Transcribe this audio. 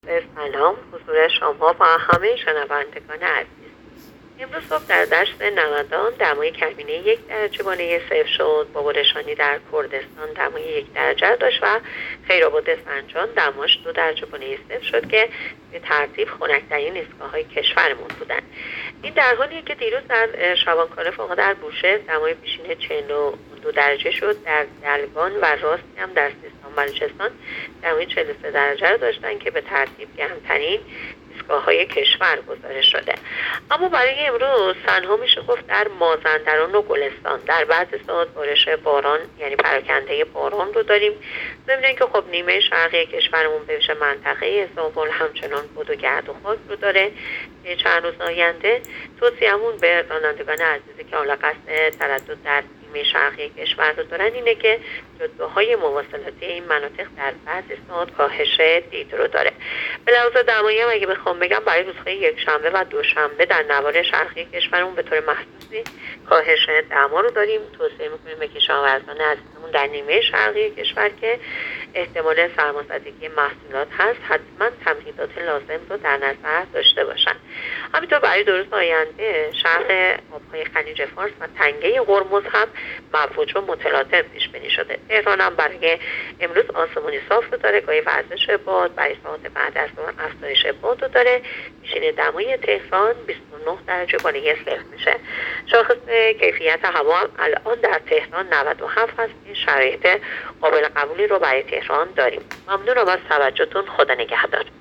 سلام حضور شما و همه شنوندگان عزیز. امروز صبح در دشت نمدان دمای کمینه 1 درجه/صفر شد. با بارشانی در کردستان دمای 1 درجه داشت و خیرآباد سنجان دماش 2 درجه/صفر شد که به ترتیب خنک‌ترین ایستگاه‌های کشورمون بودن. این در حالیه که دیروز در شبانکاله فوق در بوشهر دمای پیشین 42 درجه شد. در دلگان و راستی هم در سیستان بلوچستان دمای 43 درجه رو داشتن که به ترتیب گرمترین ایستگاه‌های کشور گزارش شده. اما برای امروز تنها میشه گفت در مازندران و گلستان در بعض ساعات بارش باران یعنی پراکنده باران رو داریم. ضمن که خب نیمه شرقی کشورمون به ویژه منطقه زابل همچنان باد و گرد و خاک رو داره. چند روز آینده توصیه‌مون به رانندگان عزیزی که حالا قصد تردد در نیمه شرقی کشور رو دارن اینه که جاده‌های مواصلاتی این مناطق در بعضی ساعات کاهش دید رو داره. به لحاظ دمایی هم اگه بخوام بگم برای روزهای یکشنبه و دوشنبه در نوار شرقی کشورمون به طور محسوسی کاهش دما رو داریم. توصیه میکنیم به کشاورزان عزیزمون در نیمه شرقی کشور که احتمال سرمازدگی محصولات هست حتما تمهیدات لازم رو در نظر داشته باشن. همینطور برای 2 روز آینده شرق آبهای خلیج فارس و تنگه هرمز هم مواج و متلاطم پیش بینی شده. تهران هم برای امروز آسمانی صاف رو داره، گاهی ورزش باد، برای ساعت بعد از ظهر افزایش باد رو داره. پیشین دمای تهران 29 درجه/صفر میشه. شاخص کیفیت هوا هم الان در تهران 97 هست. این شرایط قابل قبولی رو برای تهران داریم. ممنونم از توجهتون. خدا نگهدار.